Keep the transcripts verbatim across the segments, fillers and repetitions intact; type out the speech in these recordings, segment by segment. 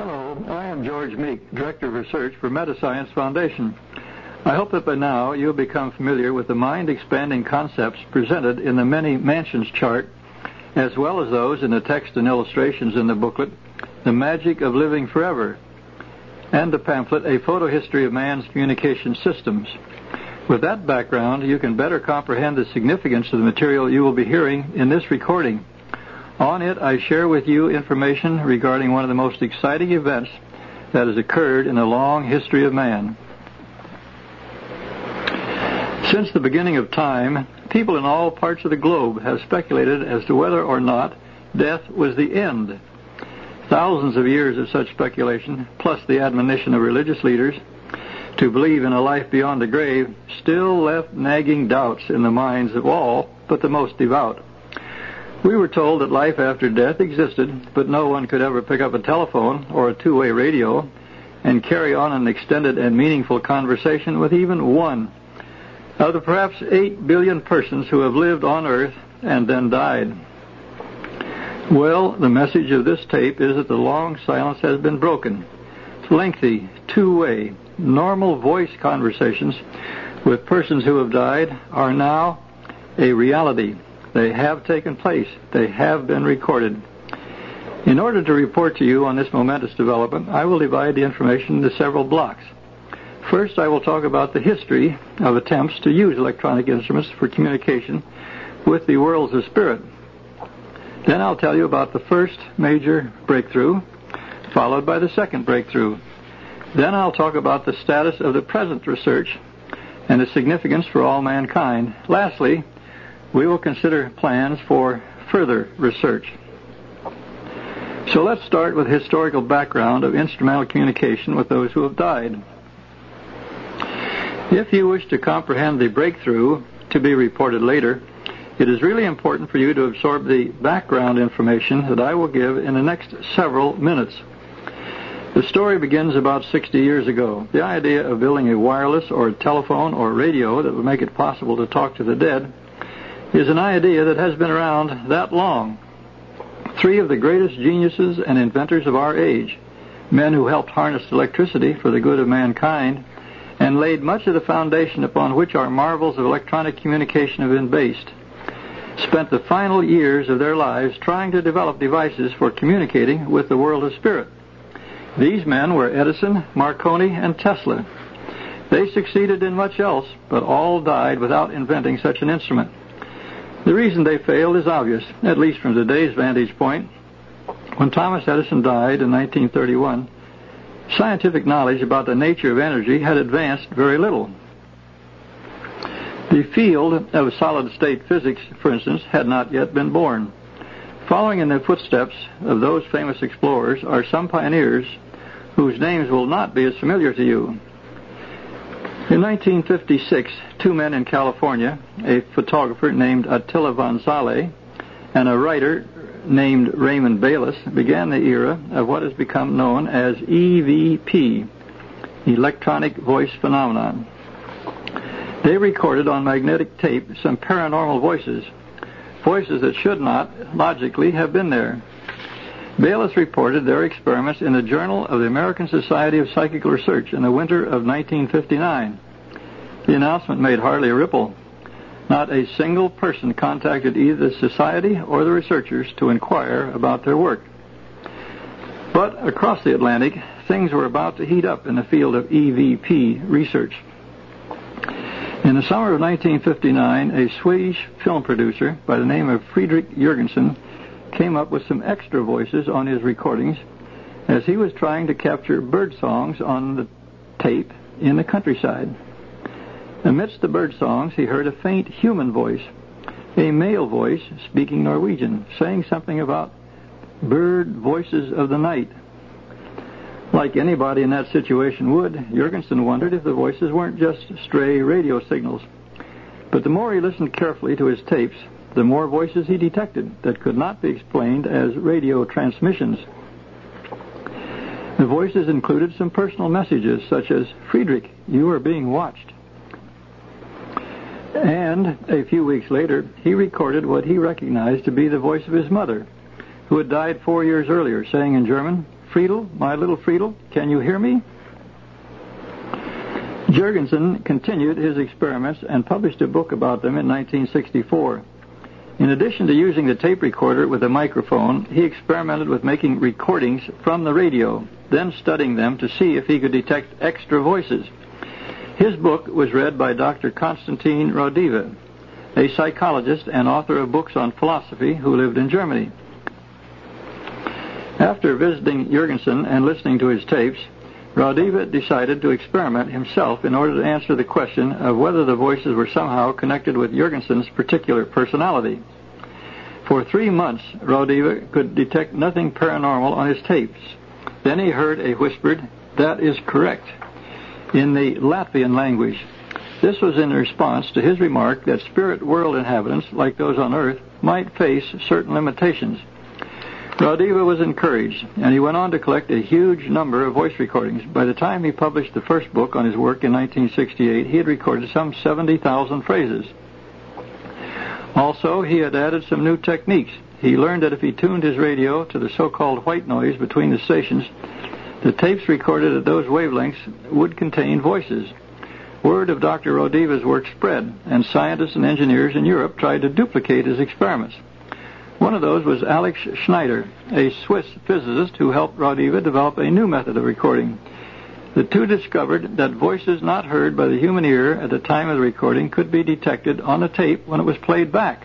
Hello, I am George Meek, Director of Research for Metascience Foundation. I hope that by now you'll become familiar with the mind-expanding concepts presented in the Many Mansions chart, as well as those in the text and illustrations in the booklet, The Magic of Living Forever, and the pamphlet, A Photo History of Man's Communication Systems. With that background, you can better comprehend the significance of the material you will be hearing in this recording. On it, I share with you information regarding one of the most exciting events that has occurred in the long history of man. Since the beginning of time, people in all parts of the globe have speculated as to whether or not death was the end. Thousands of years of such speculation, plus the admonition of religious leaders to believe in a life beyond the grave, still left nagging doubts in the minds of all but the most devout. We were told that life after death existed, but no one could ever pick up a telephone or a two-way radio and carry on an extended and meaningful conversation with even one of the perhaps eight billion persons who have lived on Earth and then died. Well, the message of this tape is that the long silence has been broken. Lengthy, two-way, normal voice conversations with persons who have died are now a reality. They have taken place. They have been recorded. In order to report to you on this momentous development, I will divide the information into several blocks. First, I will talk about the history of attempts to use electronic instruments for communication with the worlds of spirit. Then I'll tell you about the first major breakthrough, followed by the second breakthrough. Then I'll talk about the status of the present research and the significance for all mankind. Lastly, we will consider plans for further research. So let's start with the historical background of instrumental communication with those who have died. If you wish to comprehend the breakthrough to be reported later, it is really important for you to absorb the background information that I will give in the next several minutes. The story begins about sixty years ago. The idea of building a wireless or a telephone or radio that would make it possible to talk to the dead is an idea that has been around that long. Three of the greatest geniuses and inventors of our age, men who helped harness electricity for the good of mankind and laid much of the foundation upon which our marvels of electronic communication have been based, spent the final years of their lives trying to develop devices for communicating with the world of spirit. These men were Edison, Marconi, and Tesla. They succeeded in much else, but all died without inventing such an instrument. The reason they failed is obvious, at least from today's vantage point. When Thomas Edison died in nineteen thirty-one, scientific knowledge about the nature of energy had advanced very little. The field of solid-state physics, for instance, had not yet been born. Following in the footsteps of those famous explorers are some pioneers whose names will not be as familiar to you. In nineteen fifty-six, two men in California, a photographer named Attila von Sale and a writer named Raymond Bayless, began the era of what has become known as E V P, Electronic Voice Phenomenon. They recorded on magnetic tape some paranormal voices, voices that should not, logically, have been there. Bayless reported their experiments in the Journal of the American Society of Psychical Research in the winter of nineteen fifty-nine. The announcement made hardly a ripple. Not a single person contacted either the Society or the researchers to inquire about their work. But across the Atlantic, things were about to heat up in the field of E V P research. In the summer of nineteen fifty-nine, a Swedish film producer by the name of Fredrik Jurgensen came up with some extra voices on his recordings as he was trying to capture bird songs on the tape in the countryside. Amidst the bird songs, he heard a faint human voice, a male voice speaking Norwegian, saying something about bird voices of the night. Like anybody in that situation would, Jurgensen wondered if the voices weren't just stray radio signals. But the more he listened carefully to his tapes, the more voices he detected that could not be explained as radio transmissions. The voices included some personal messages such as, "Friedrich, you are being watched." And a few weeks later, he recorded what he recognized to be the voice of his mother, who had died four years earlier, saying in German, Friedel, my little Friedel, can you hear me? Jurgensen continued his experiments and published a book about them in nineteen sixty-four. In addition to using the tape recorder with a microphone, he experimented with making recordings from the radio, then studying them to see if he could detect extra voices. His book was read by Doctor Konstantin Raudive, a psychologist and author of books on philosophy who lived in Germany. After visiting Jurgensen and listening to his tapes, Raudive decided to experiment himself in order to answer the question of whether the voices were somehow connected with Jurgensen's particular personality. For three months, Raudive could detect nothing paranormal on his tapes. Then he heard a whispered, "That is correct," in the Latvian language. This was in response to his remark that spirit world inhabitants, like those on Earth, might face certain limitations. Raudive was encouraged, and he went on to collect a huge number of voice recordings. By the time he published the first book on his work in nineteen sixty-eight, he had recorded some seventy thousand phrases. Also, he had added some new techniques. He learned that if he tuned his radio to the so-called white noise between the stations, the tapes recorded at those wavelengths would contain voices. Word of Doctor Raudive's work spread, and scientists and engineers in Europe tried to duplicate his experiments. One of those was Alex Schneider, a Swiss physicist who helped Raudive develop a new method of recording. The two discovered that voices not heard by the human ear at the time of the recording could be detected on the tape when it was played back.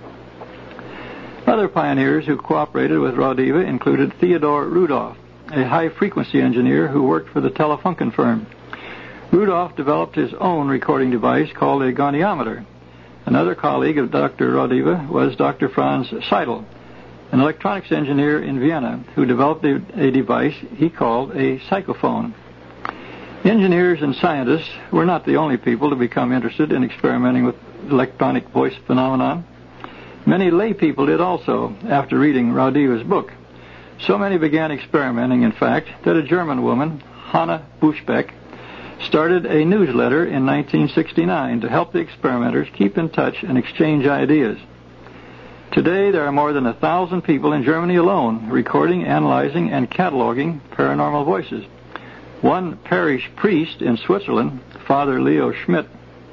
Other pioneers who cooperated with Raudive included Theodor Rudolph, a high-frequency engineer who worked for the Telefunken firm. Rudolph developed his own recording device called a goniometer. Another colleague of Doctor Raudive was Doctor Franz Seidel, an electronics engineer in Vienna, who developed a, a device he called a psychophone. Engineers and scientists were not the only people to become interested in experimenting with electronic voice phenomenon. Many lay people did also, after reading Raudive's book. So many began experimenting, in fact, that a German woman, Hanna Buschbeck, started a newsletter in nineteen sixty-nine to help the experimenters keep in touch and exchange ideas. Today, there are more than a thousand people in Germany alone recording, analyzing, and cataloging paranormal voices. One parish priest in Switzerland, Father Leo Schmidt,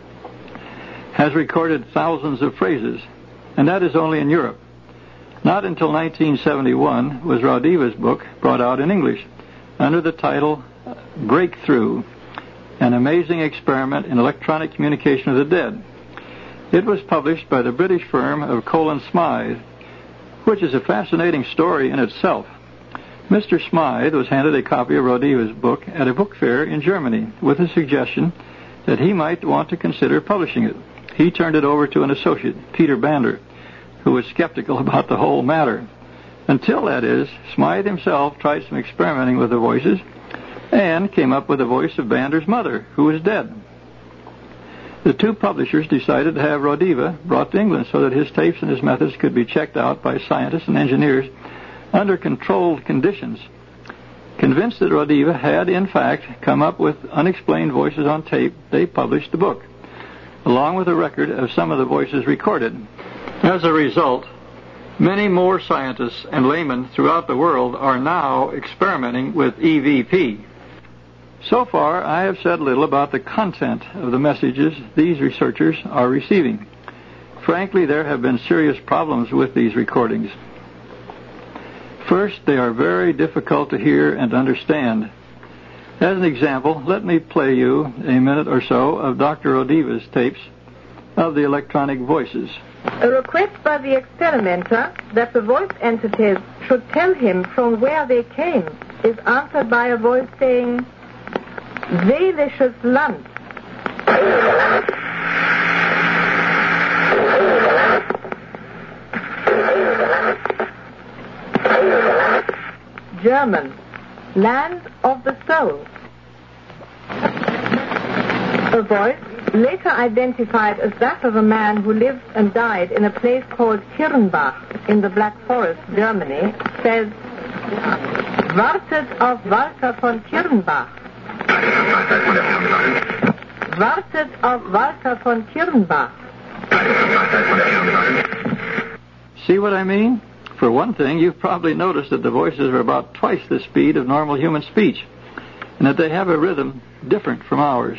has recorded thousands of phrases, and that is only in Europe. Not until nineteen seventy-one was Raudive's book brought out in English under the title Breakthrough, an amazing experiment in electronic communication of the dead. It was published by the British firm of Colin Smythe, which is a fascinating story in itself. Mister Smythe was handed a copy of Raudive's book at a book fair in Germany with a suggestion that he might want to consider publishing it. He turned it over to an associate, Peter Bander, who was skeptical about the whole matter. Until, that is, Smythe himself tried some experimenting with the voices and came up with the voice of Bander's mother, who was dead. The two publishers decided to have Raudive brought to England so that his tapes and his methods could be checked out by scientists and engineers under controlled conditions. Convinced that Raudive had, in fact, come up with unexplained voices on tape, they published the book, along with a record of some of the voices recorded. As a result, many more scientists and laymen throughout the world are now experimenting with E V P. So far, I have said little about the content of the messages these researchers are receiving. Frankly, there have been serious problems with these recordings. First, they are very difficult to hear and understand. As an example, let me play you a minute or so of Doctor Raudive's tapes of the electronic voices. A request by the experimenter that the voice entities should tell him from where they came is answered by a voice saying, "Seelisches Land." German, land of the soul. A voice, later identified as that of a man who lived and died in a place called Kirnbach in the Black Forest, Germany, says, "Wartet auf Walter von Kirnbach." Wartet auf Walter von Kirnbach. See what I mean? For one thing, you've probably noticed that the voices are about twice the speed of normal human speech, and that they have a rhythm different from ours.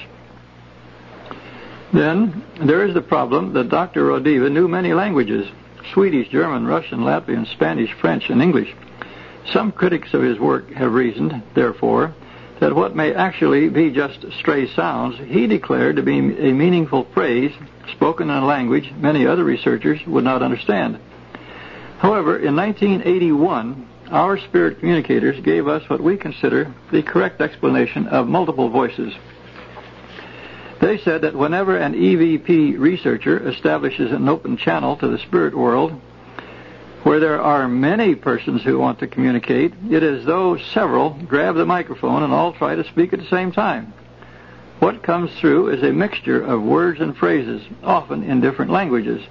Then, there is the problem that Doctor Rodiva knew many languages: Swedish, German, Russian, Latvian, Spanish, French, and English. Some critics of his work have reasoned, therefore, that what may actually be just stray sounds he declared to be a meaningful phrase spoken in a language many other researchers would not understand. However, in nineteen eighty-one, our spirit communicators gave us what we consider the correct explanation of multiple voices. They said that whenever an E V P researcher establishes an open channel to the spirit world, where there are many persons who want to communicate, it is as though several grab the microphone and all try to speak at the same time. What comes through is a mixture of words and phrases, often in different languages.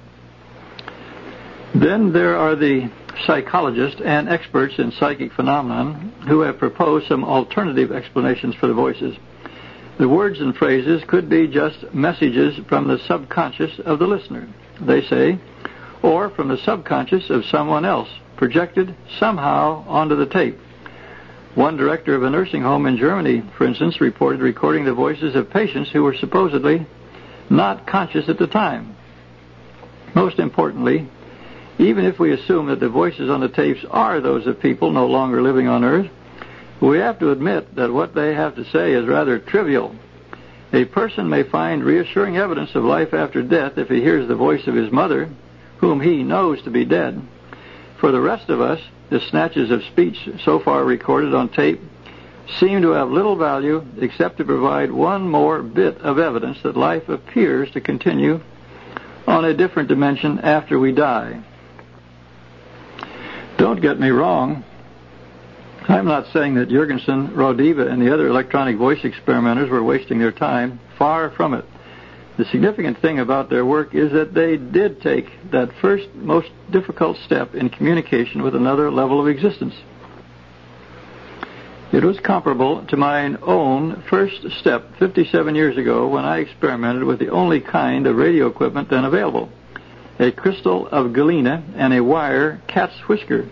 Then there are the psychologists and experts in psychic phenomenon who have proposed some alternative explanations for the voices. The words and phrases could be just messages from the subconscious of the listener, they say, or from the subconscious of someone else, projected somehow onto the tape. One director of a nursing home in Germany, for instance, reported recording the voices of patients who were supposedly not conscious at the time. Most importantly, even if we assume that the voices on the tapes are those of people no longer living on Earth, we have to admit that what they have to say is rather trivial. A person may find reassuring evidence of life after death if he hears the voice of his mother, whom he knows to be dead. For the rest of us, the snatches of speech so far recorded on tape seem to have little value except to provide one more bit of evidence that life appears to continue on a different dimension after we die. Don't get me wrong. I'm not saying that Jurgensen, Rodiva, and the other electronic voice experimenters were wasting their time. Far from it. The significant thing about their work is that they did take that first, most difficult step in communication with another level of existence. It was comparable to my own first step fifty-seven years ago when I experimented with the only kind of radio equipment then available, a crystal of galena and a wire cat's whisker.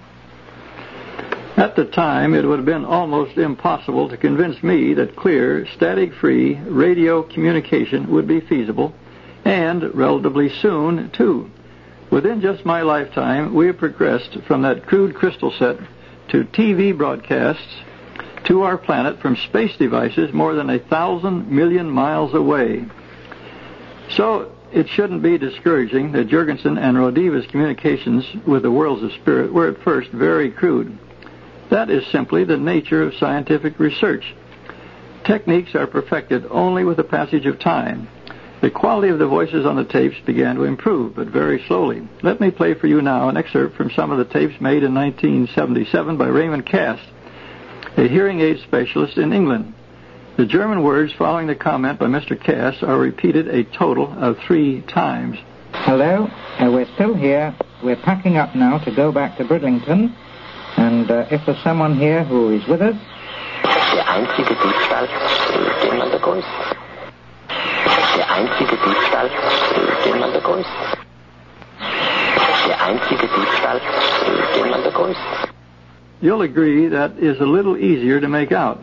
At the time, it would have been almost impossible to convince me that clear, static-free radio communication would be feasible, and relatively soon, too. Within just my lifetime, we have progressed from that crude crystal set to T V broadcasts to our planet from space devices more than a thousand million miles away. So it shouldn't be discouraging that Jurgensen and Rodiva's communications with the worlds of spirit were at first very crude. That is simply the nature of scientific research. Techniques are perfected only with the passage of time. The quality of the voices on the tapes began to improve, but very slowly. Let me play for you now an excerpt from some of the tapes made in nineteen seventy-seven by Raymond Cast, a hearing aid specialist in England. The German words following the comment by Mister Cast are repeated a total of three times. Hello, uh, we're still here. We're packing up now to go back to Bridlington. And uh, if there's someone here who is with us... Der einzige Diebstahl, den man begrüßt. Der einzige Diebstahl, den man begrüßt. Der einzige Diebstahl, den man begrüßt. You'll agree that is a little easier to make out.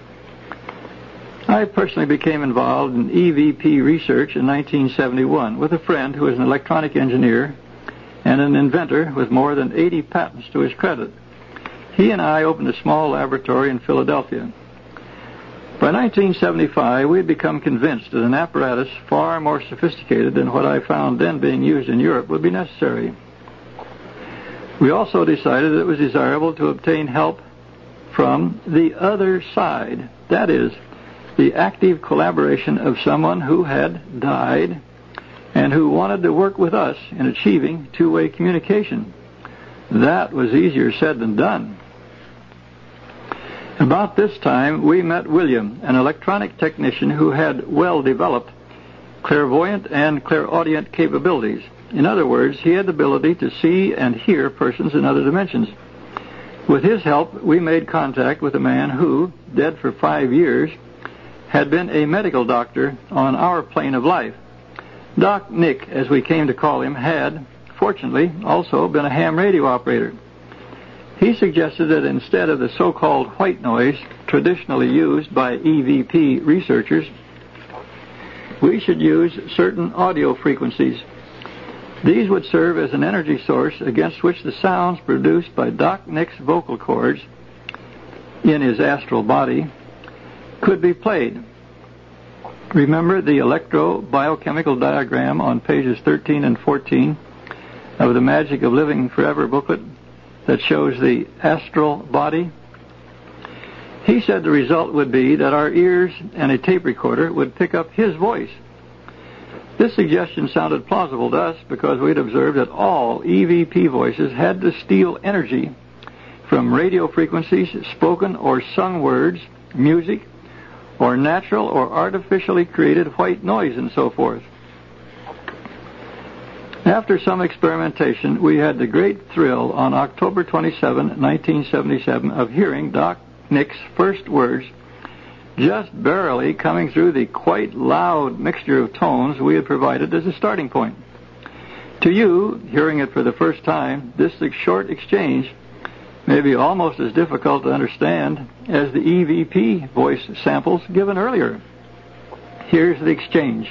I personally became involved in E V P research in nineteen seventy-one with a friend who is an electronic engineer and an inventor with more than eighty patents to his credit. He and I opened a small laboratory in Philadelphia. By nineteen seventy-five, we had become convinced that an apparatus far more sophisticated than what I found then being used in Europe would be necessary. We also decided that it was desirable to obtain help from the other side, that is, the active collaboration of someone who had died and who wanted to work with us in achieving two-way communication. That was easier said than done. About this time, we met William, an electronic technician who had well-developed clairvoyant and clairaudient capabilities. In other words, he had the ability to see and hear persons in other dimensions. With his help, we made contact with a man who, dead for five years, had been a medical doctor on our plane of life. Doc Nick, as we came to call him, had, fortunately, also been a ham radio operator. He suggested that instead of the so-called white noise traditionally used by E V P researchers, we should use certain audio frequencies. These would serve as an energy source against which the sounds produced by Doc Nick's vocal cords in his astral body could be played. Remember the electro-biochemical diagram on pages thirteen and fourteen of the Magic of Living Forever booklet that shows the astral body? He said the result would be that our ears and a tape recorder would pick up his voice. This suggestion sounded plausible to us because we'd observed that all E V P voices had to steal energy from radio frequencies, spoken or sung words, music, or natural or artificially created white noise and so forth. After some experimentation, we had the great thrill on October twenty-seventh, nineteen seventy-seven, of hearing Doc Nick's first words just barely coming through the quite loud mixture of tones we had provided as a starting point. To you, hearing it for the first time, this short exchange may be almost as difficult to understand as the E V P voice samples given earlier. Here's the exchange.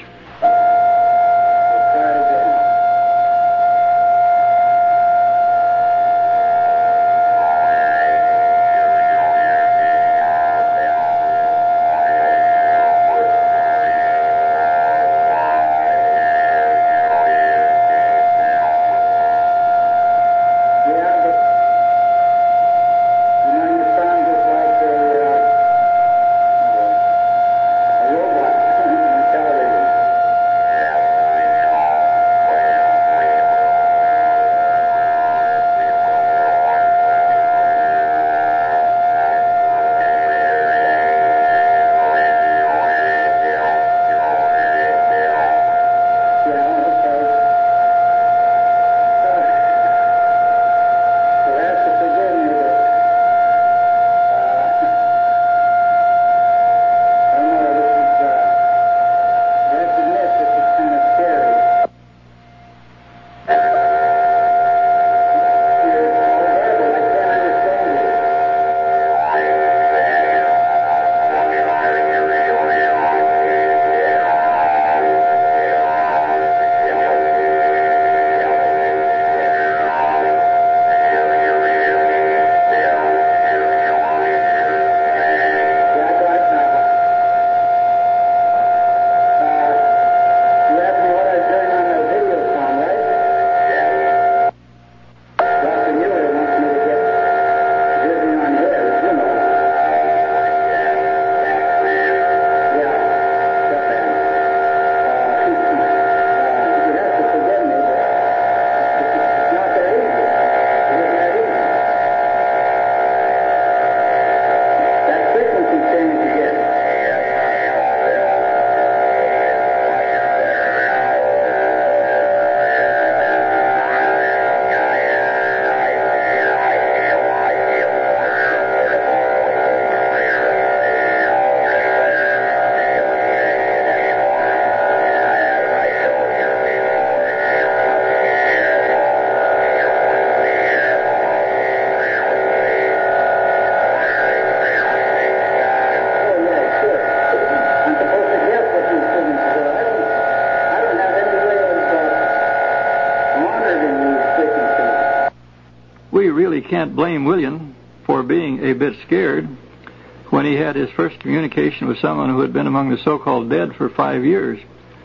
Can't blame William for being a bit scared when he had his first communication with someone who had been among the so-called dead for five years.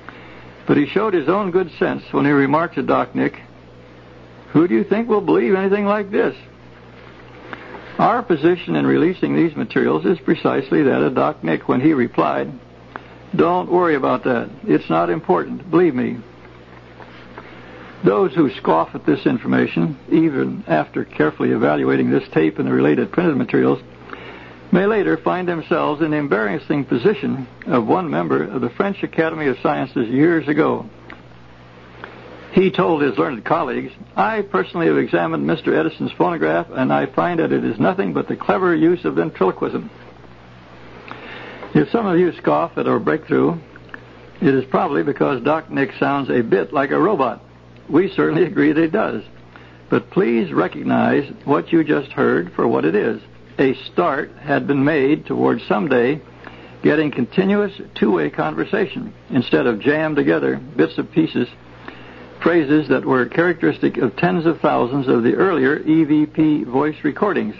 But he showed his own good sense when he remarked to Doc Nick, "Who do you think will believe anything like this?" Our position in releasing these materials is precisely that of Doc Nick when he replied, "Don't worry about that. It's not important. Believe me." Those who scoff at this information, even after carefully evaluating this tape and the related printed materials, may later find themselves in the embarrassing position of one member of the French Academy of Sciences years ago. He told his learned colleagues, "I personally have examined Mister Edison's phonograph, and I find that it is nothing but the clever use of ventriloquism." If some of you scoff at our breakthrough, it is probably because Doc Nick sounds a bit like a robot. we certainly agree that it does. But please recognize what you just heard for what it is. A start had been made towards someday getting continuous two-way conversation instead of jammed together bits of pieces, phrases that were characteristic of tens of thousands of the earlier E V P voice recordings.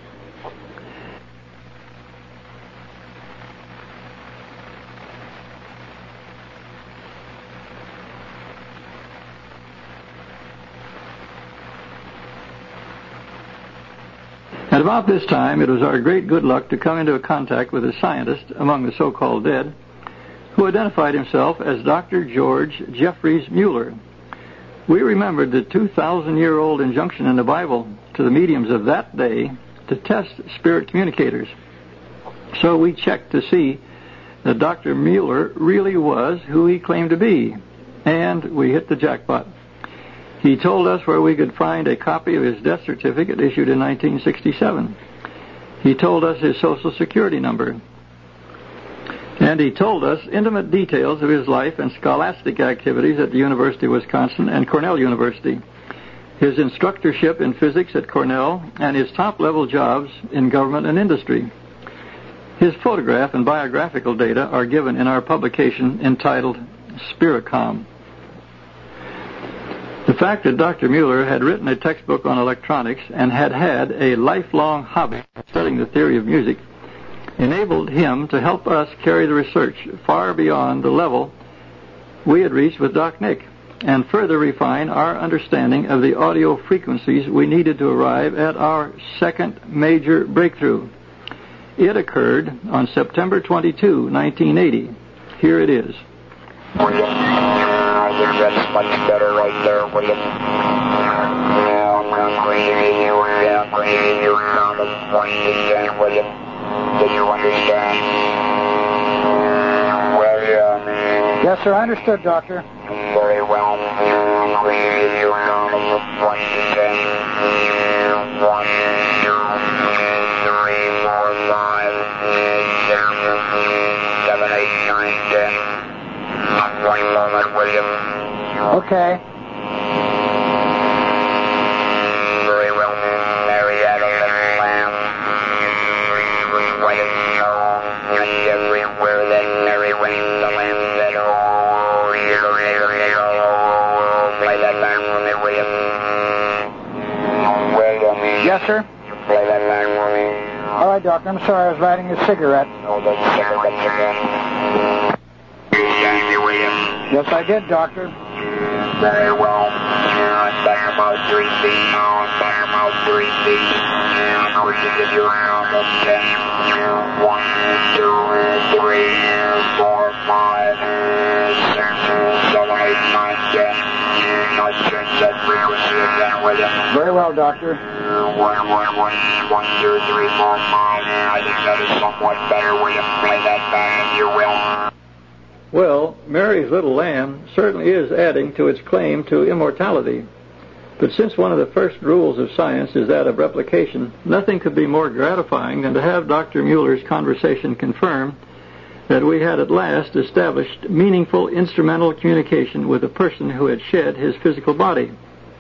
At about this time, it was our great good luck to come into contact with a scientist among the so-called dead who identified himself as Doctor George Jeffries Mueller. We remembered the two thousand year old injunction in the Bible to the mediums of that day to test spirit communicators. So we checked to see that Doctor Mueller really was who he claimed to be, and we hit the jackpot. He told us where we could find a copy of his death certificate issued in nineteen sixty-seven. He told us his Social Security number. And he told us intimate details of his life and scholastic activities at the University of Wisconsin and Cornell University, his instructorship in physics at Cornell, and his top-level jobs in government and industry. His photograph and biographical data are given in our publication entitled Spiricom. The fact that Doctor Mueller had written a textbook on electronics and had had a lifelong hobby studying the theory of music enabled him to help us carry the research far beyond the level we had reached with Doc Nick and further refine our understanding of the audio frequencies we needed to arrive at our second major breakthrough. It occurred on September twenty-second, nineteen eighty. Here it is. I think that's much better right there, William. Yeah, I'm greedy, you yeah, greedy, you sound of pointy, William. Do you understand? William. Yes, sir, I understood, Doctor. Very well. Greedy, you sound of pointy. One, two, three, four, five, six, seven, eight, nine, ten. One moment, William. Okay. Very well. Mary had a little lamb. She was white as snow, and everywhere that Mary went, the lamb said, "Oh, yiddle, yiddle, yiddle, oh, play that lamb for me, William." William. Yes, sir. Play that lamb for me. All right, Doctor. I'm sorry, I was lighting a cigarette. Oh, those cigarettes again. Yes, I did, Doctor. Very well. Back about three feet. Back about three feet. Push it to your arm of ten. One, two, three, four, five, six, seven, eight, nine, ten. Now change that frequency again, will you? Very well, Doctor. One, one, one, one, two, three, four, five. I think that is somewhat better. Will you play that back if you will? Well, Mary's little lamb certainly is adding to its claim to immortality. But since one of the first rules of science is that of replication, nothing could be more gratifying than to have Doctor Mueller's conversation confirm that we had at last established meaningful instrumental communication with a person who had shed his physical body.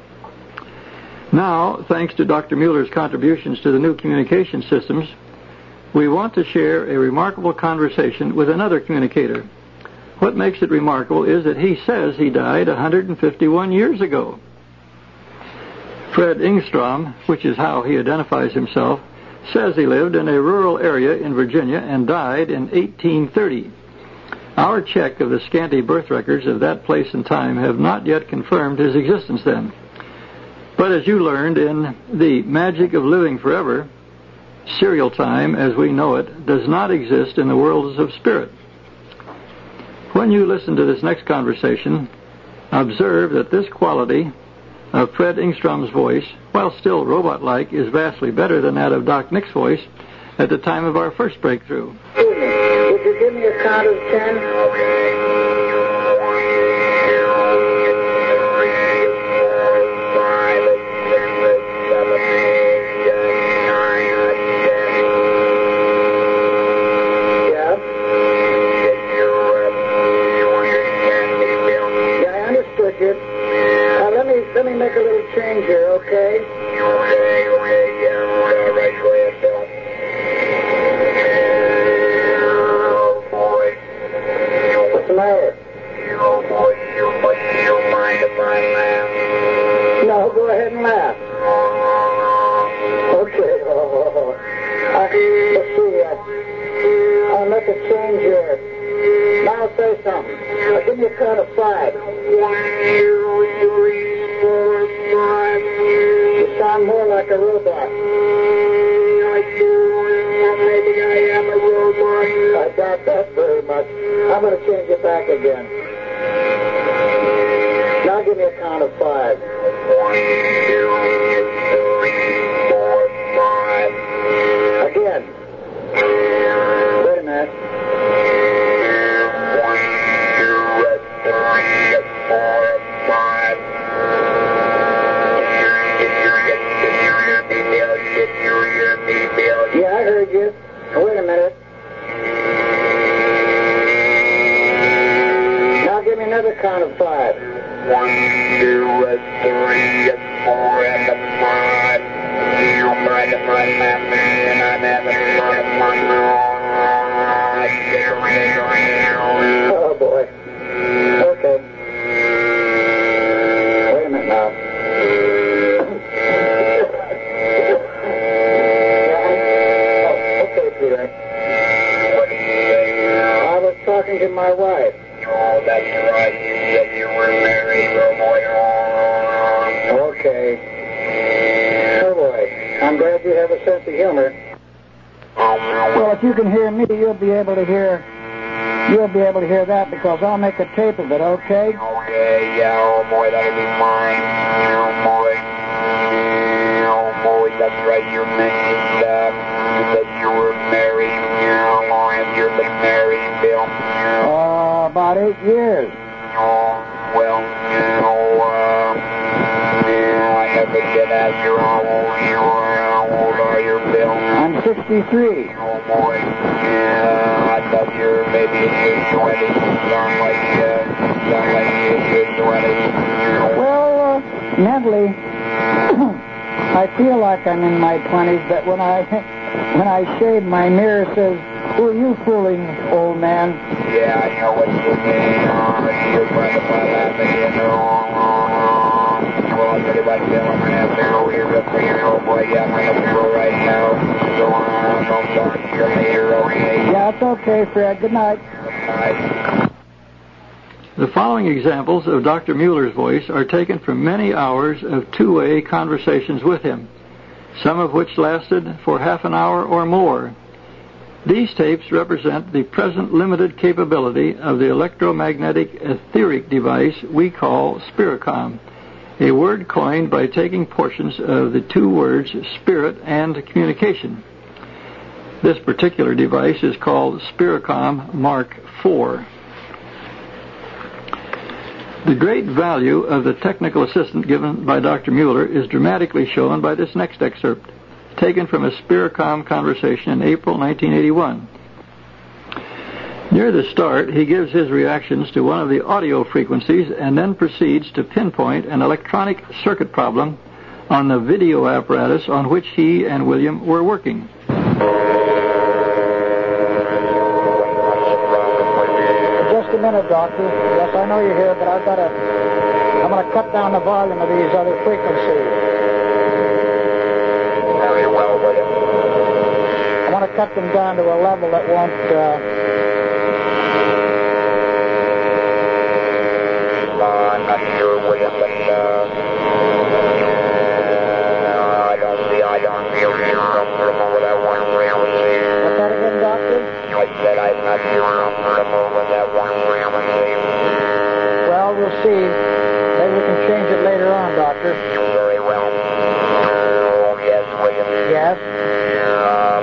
Now, thanks to Doctor Mueller's contributions to the new communication systems, we want to share a remarkable conversation with another communicator. What makes it remarkable is that he says he died one hundred fifty-one years ago. Fred Engstrom, which is how he identifies himself, says he lived in a rural area in Virginia and died in eighteen thirty. Our check of the scanty birth records of that place and time have not yet confirmed his existence then. But as you learned in The Magic of Living Forever, serial time as we know it does not exist in the worlds of spirit. When you listen to this next conversation, observe that this quality of Fred Engstrom's voice, while still robot-like, is vastly better than that of Doc Nick's voice at the time of our first breakthrough. Would you give me a count of ten? Now change here. Now say something. Now give me a count of five. One, two, three, four, five. You sound more like a robot. I do. Maybe I am a robot. I doubt that very much. I'm going to change it back again. Now give me a count of five. One, two, three, four, five. Again. Wait a minute. One, two, three, four, five. Yeah, I heard you. Wait a minute. Now give me another count of five. One, two, three, four, and five. You find the front map, and I'm having fun of my Oh, boy. Okay. Wait a minute now. Okay, Peter. What did you say? I was talking to my wife. Oh, that's right. You said you were married, oh boy. Okay. Oh boy. I'm glad you have a sense of humor. Well, if you can hear me, you'll be able to hear. You'll be able to hear that because I'll make a tape of it. Okay? Okay. Yeah. Oh boy, that'll be fine. Oh boy. Oh boy, that's right. You mentioned. Uh, you said you were married. How long have you been married, Bill? Uh, about eight years. Oh, well, you know, uh, yeah, I never did ask you how old you are. How old are you, Bill? I'm sixty-three. Oh, boy. Yeah, I thought you were maybe in your twenties. You sound like, uh, sound like you're in your twenties. Well, uh, mentally, I feel like I'm in my twenties, but when I when I shave, my mirror says, "Who are you fooling, old man?" Yeah, I know what you mean. Oh, you're trying to find out that you know. Well, I'll tell you what, Bill, I'm going to have to go here real quick. Oh, boy, yeah, I'm going to have to go right now. So, uh, I'll talk to you later, okay? Yeah, it's okay, Fred. Good night. Good night. The following examples of Doctor Mueller's voice are taken from many hours of two-way conversations with him, some of which lasted for half an hour or more. These tapes represent the present limited capability of the electromagnetic etheric device we call Spiricom, a word coined by taking portions of the two words spirit and communication. This particular device is called Spiricom Mark four. The great value of the technical assistance given by Doctor Mueller is dramatically shown by this next excerpt, taken from a Spiricom conversation in April nineteen eighty-one. Near the start, he gives his reactions to one of the audio frequencies and then proceeds to pinpoint an electronic circuit problem on the video apparatus on which he and William were working. Just a minute, Doctor. Yes, I know you're here, but I've got to... I'm going to cut down the volume of these other frequencies. Very well, William. I want to cut them down to a level that won't... Uh, I'm not sure, William, but, uh, I don't see, I don't feel too comfortable with that one frequency. What's that again, Doctor? I said I'm not too comfortable with that one frequency. Well, we'll see. Maybe we can change it later on, Doctor. Very well. Oh, yes, William. Yes? Um,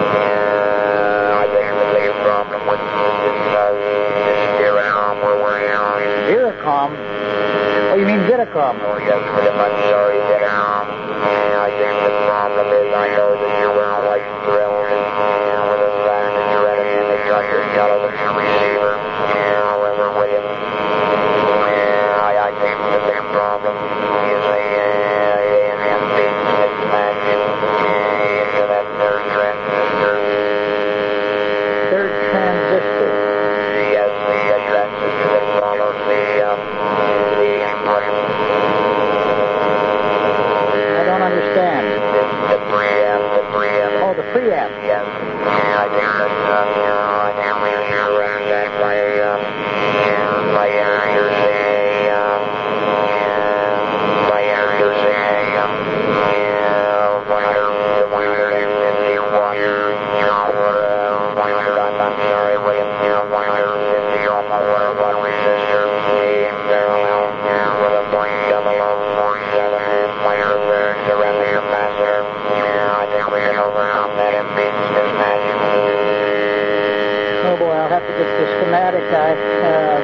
I think the same problem with this, uh, this Spiricom we're working on. Viracom? Oh, you mean Vidacom? Oh, yes, William, I'm sorry that, um, I think the problem is I know that you weren't like thrilled with the fact that you had an image on your television. that the schematic, I, uh,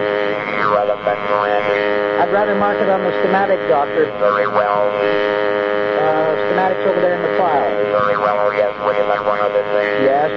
I'd rather mark it on the schematic, Doctor. Very well. Uh, schematic's over there in the file. Very well. Oh, yes, William, and one other thing. Yes.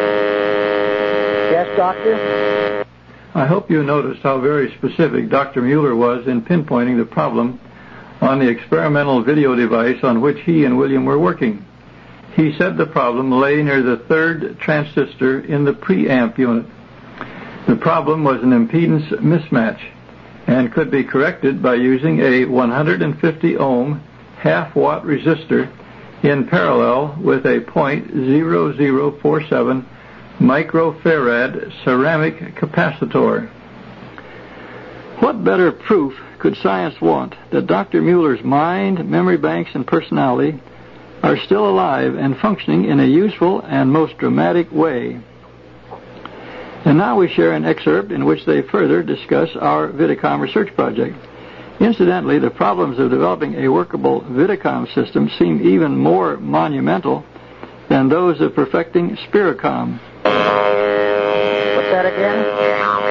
Yes, Doctor? I hope you noticed how very specific Doctor Mueller was in pinpointing the problem on the experimental video device on which he and William were working. He said the problem lay near the third transistor in the preamp unit. The problem was an impedance mismatch and could be corrected by using a one hundred fifty ohm half-watt resistor in parallel with a zero point zero zero four seven microfarad ceramic capacitor. What better proof could science want that Doctor Mueller's mind, memory banks, and personality are still alive and functioning in a useful and most dramatic way? And now we share an excerpt in which they further discuss our Vidicom research project. Incidentally, the problems of developing a workable Vidicom system seem even more monumental than those of perfecting Spiricom. What's that again?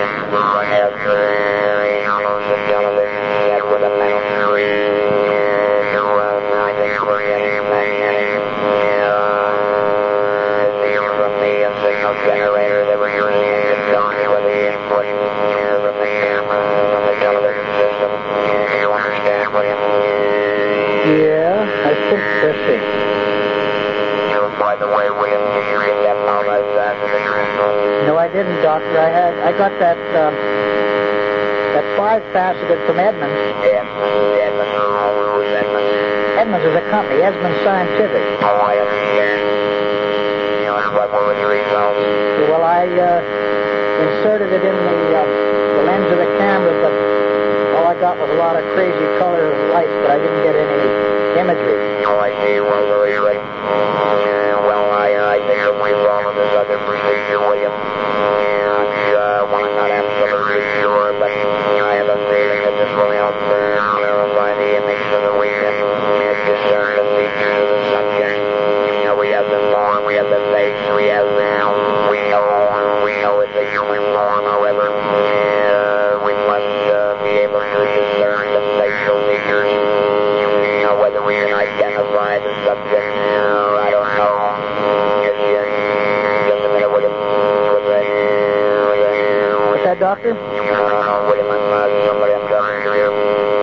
Generator that we're using is going with the input from the camera, from the television system. Do you understand, William? Yeah, I think that's it. By the way, William, did you get that power that to the dream? No, I didn't, Doctor. I had I got that um, that five-faceted from Edmunds. Edmunds, Edmunds, who's Edmunds? Edmunds is a company, Edmunds Scientific. Oh, I understand. What were the results? Well, I uh, inserted it in the, uh, the lens of the camera, but all I got was a lot of crazy color lights, but I didn't get any imagery. Oh, I see. Well, really, well, I, I think if we follow this other procedure, William, and, uh, well, I'm not absolutely sure, but I have a feeling that this will help clarify the image so that we can discern the features of the subject. We have the form, we have the face, we have the, we know, we know it's a human form, however, uh, we must uh, be able to discern the facial features, you know, whether we can identify the subject, uh, I don't know, just, uh, just a minute, William, with the, with the, What's that, Doctor? I don't know, William, I'm, uh, somebody I'm talking to you.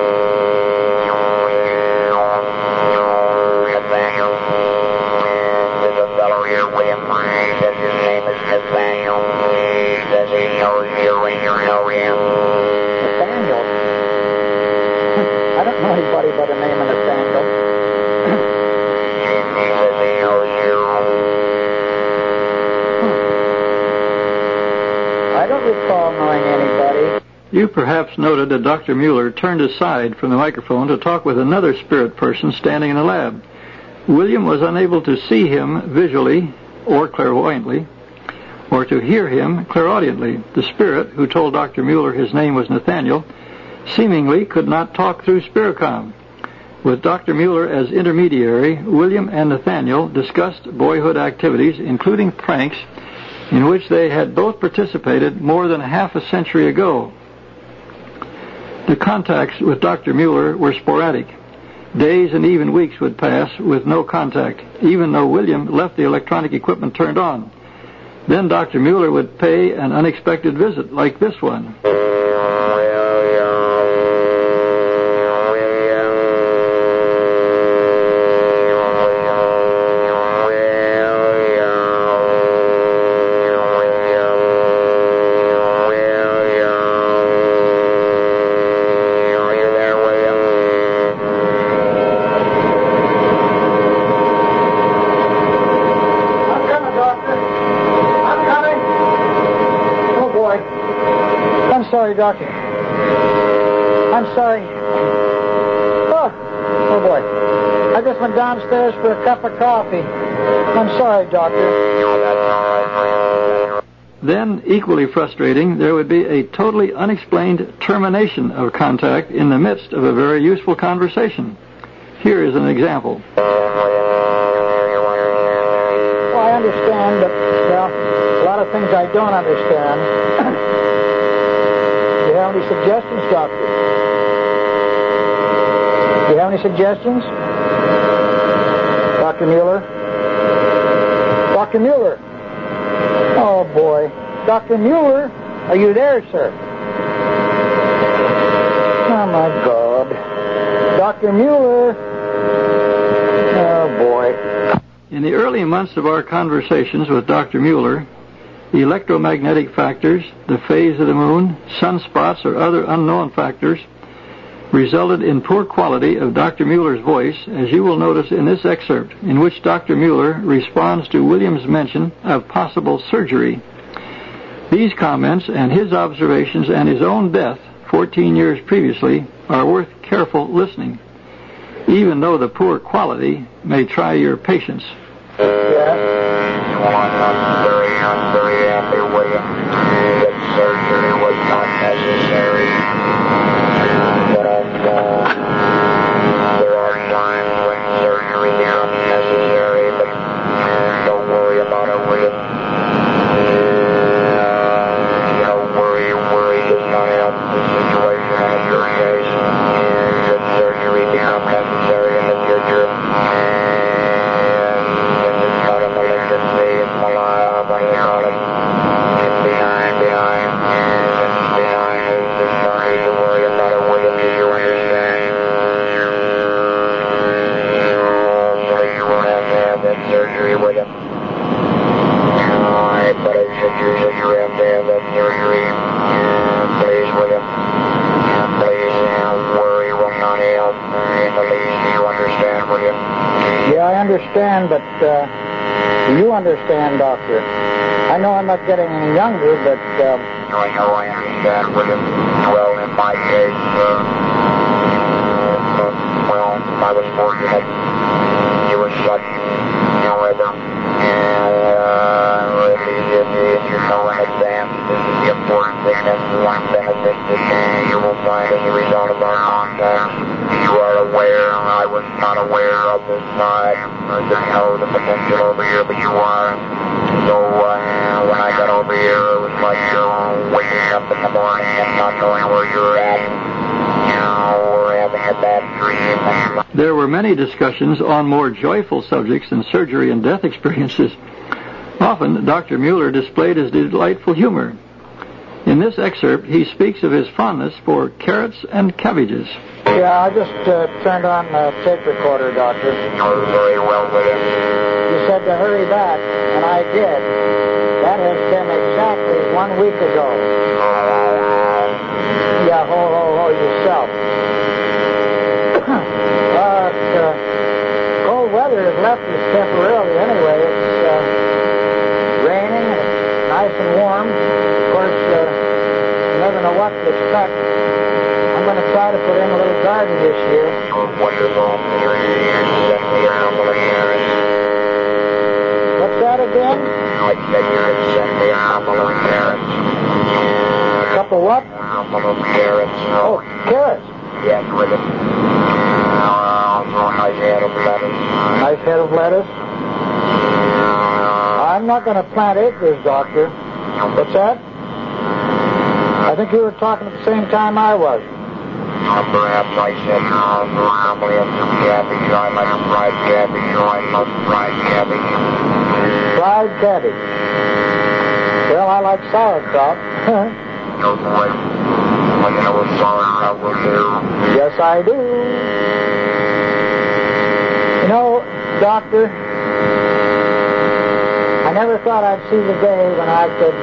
Nathaniel. There's a fellow here, William. He says his name is Nathaniel. He says he knows you and you know him. Nathaniel? I don't know anybody by the name of Nathaniel. He says he knows you. I don't recall knowing anybody. You perhaps noted that Doctor Mueller turned aside from the microphone to talk with another spirit person standing in the lab. William was unable to see him visually or clairvoyantly, or to hear him clairaudiently. The spirit, who told Doctor Mueller his name was Nathaniel, seemingly could not talk through Spiricom. With Doctor Mueller as intermediary, William and Nathaniel discussed boyhood activities, including pranks, in which they had both participated more than half a century ago. The contacts with Doctor Mueller were sporadic. Days and even weeks would pass with no contact, even though William left the electronic equipment turned on. Then Doctor Mueller would pay an unexpected visit, like this one. Sorry, Doctor. I'm sorry. Oh, oh boy. I just went downstairs for a cup of coffee. I'm sorry, Doctor. Then, equally frustrating, there would be a totally unexplained termination of contact in the midst of a very useful conversation. Here is an example. Well, I understand, but, well, a lot of things I don't understand. have any suggestions, Doctor? Do you have any suggestions? Doctor Mueller? Doctor Mueller? Oh, boy. Doctor Mueller? Are you there, sir? Oh, my God. Doctor Mueller? Oh, boy. In the early months of our conversations with Doctor Mueller, electromagnetic factors, the phase of the moon, sunspots, or other unknown factors resulted in poor quality of Doctor Mueller's voice, as you will notice in this excerpt, in which Doctor Mueller responds to William's mention of possible surgery. These comments and his observations and his own death fourteen years previously are worth careful listening, even though the poor quality may try your patience. Yeah. Well, I'm not very, I'm very happy with it. That surgery was not necessary. But I'm, uh, there are times when surgery becomes necessary, but don't worry about it, will you? You know, worry, worry does not help the situation in your case. Should surgery become necessary in the future, behind, behind, behind is just no need to worry about it, William, do you understand? Please, you won't have to have that surgery, William. Alright, but I said you said you have to have that surgery. Please, William. Please, worry will not help in the least, do you understand, William? Yeah, I understand, but, uh, do you understand, Doctor? I know I'm not getting any younger, but, uh... I know, I understand, William. Well, in my case, uh, uh, well, I was fortunate. You were such, however, and, uh, really, if, if you know in advance, this is the important thing, that's the one benefit that you will find as a result of our contact. You are aware, I was not aware of this side, or didn't know the potential over here, but you are. So, uh, when I got over here, it was like, uh, waking up in the morning and not knowing where you were at. You know, or having a bad dream. There were many discussions on more joyful subjects than surgery and death experiences. Often, Doctor Mueller displayed his delightful humor. In this excerpt, he speaks of his fondness for carrots and cabbages. Yeah, I just uh, turned on the tape recorder, Doctor. Oh, very well, William. You said to hurry back, and I did. That has been exactly one week ago. Yeah, ho, ho, ho, yourself. But, uh, cold weather has left us temporarily anyway. It's uh, raining, and it's nice and warm. Of course, uh, you never know what to expect. I'm going to try to put in a little garden this year. Oh, wonderful. What's that again? I said you could send me a couple of carrots. A couple what? A couple of carrots. Oh, carrots. Yes, William. Also a nice head of lettuce. Nice head of lettuce. I'm not going to plant acres, Doctor. What's that? I think you were talking at the same time I was. Uh, perhaps I said, uh, probably have some cabbage. I like fried cabbage. Oh, I love fried cabbage. Fried cabbage. Well, I like sauerkraut. Oh, boy. Well, you know what sauerkraut will do? Yes, I do. You know, Doctor, I never thought I'd see the day when I could,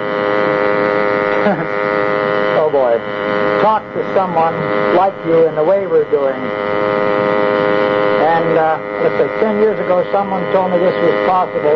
oh boy, talk to someone like you in the way we're doing. And uh, let's say ten years ago someone told me this was possible,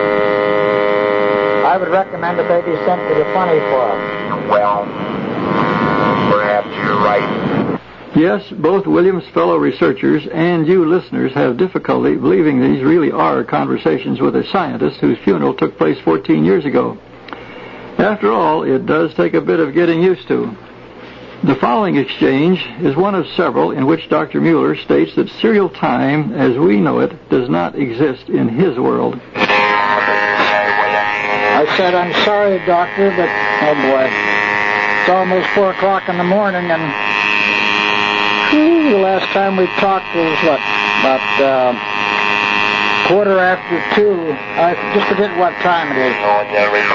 I would recommend that they be sent to the funny farm. Well, perhaps you're right. Yes, both William's fellow researchers and you listeners have difficulty believing these really are conversations with a scientist whose funeral took place fourteen years ago. After all, it does take a bit of getting used to. The following exchange is one of several in which Doctor Mueller states that serial time, as we know it, does not exist in his world. I said, I'm sorry, Doctor, but, oh boy. It's almost four o'clock in the morning, and whew, the last time we talked was, what, about uh, quarter after two. I just forget what time it is. Oh, there we go.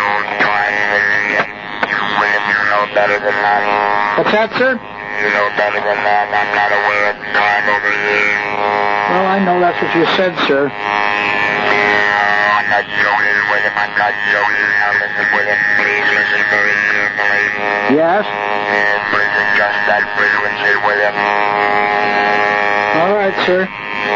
You know better than that. What's that, sir? You know better than that. I'm not aware of time over here. Well, I know that's what you said, sir. I'm not joking with him. I'm not joking. Now listen with him. Please listen very carefully. Yes? And please adjust that frequency with him. All right, sir.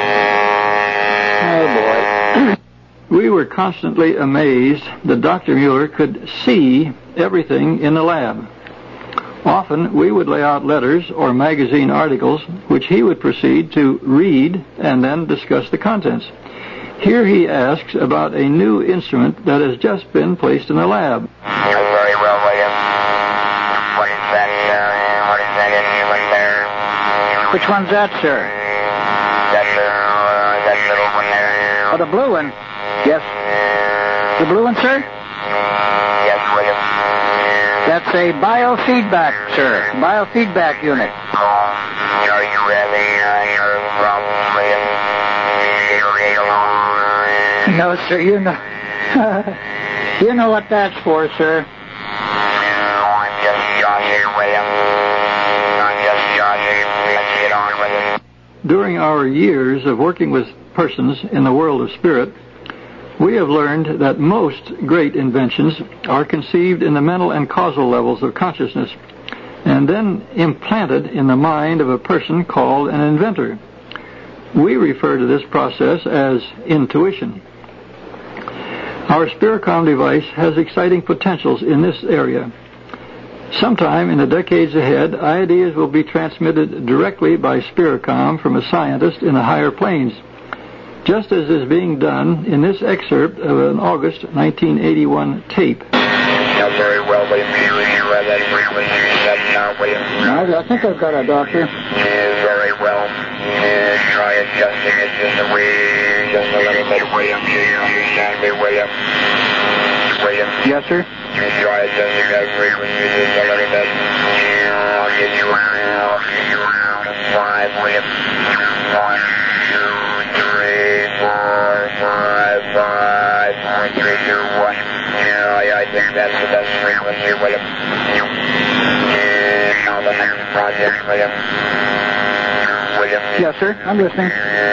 Oh, boy. We were constantly amazed that Doctor Mueller could see everything in the lab. Often we would lay out letters or magazine articles which he would proceed to read and then discuss the contents. Here he asks about a new instrument that has just been placed in the lab. Very well, William. What is that, uh, what is that instrument there? Which one's that, sir? That little, uh, that little one there. Oh, the blue one. Yes. The blue one, sir? Yes, William. That's a biofeedback, sir. Biofeedback unit. Oh, are you having uh, nerve problems, William? No, sir, you know. You know what that's for, sir. I'm just joshing, William. I'm just joshing. Let's get on with it. During our years of working with persons in the world of spirit, we have learned that most great inventions are conceived in the mental and causal levels of consciousness and then implanted in the mind of a person called an inventor. We refer to this process as intuition. Our Spiricom device has exciting potentials in this area. Sometime in the decades ahead, ideas will be transmitted directly by Spiricom from a scientist in the higher planes, just as is being done in this excerpt of an August nineteen eighty-one tape. Now, very well, William. You have that frequency set now, William. I, I think I've got it, Doctor. Yeah, very well. Yeah, try adjusting it just a wee, just a little bit, William. You understand me, William? William? Yes, sir? You try adjusting that frequency just a little bit. Yeah, I'll get you out. I'll get you out. Five, William. One, two, three, four, five, five, four, three, two, one. Yeah, I, I think that's the best frequency, William. Yeah, now the next project, William. William. Yes, sir. I'm listening. Yeah,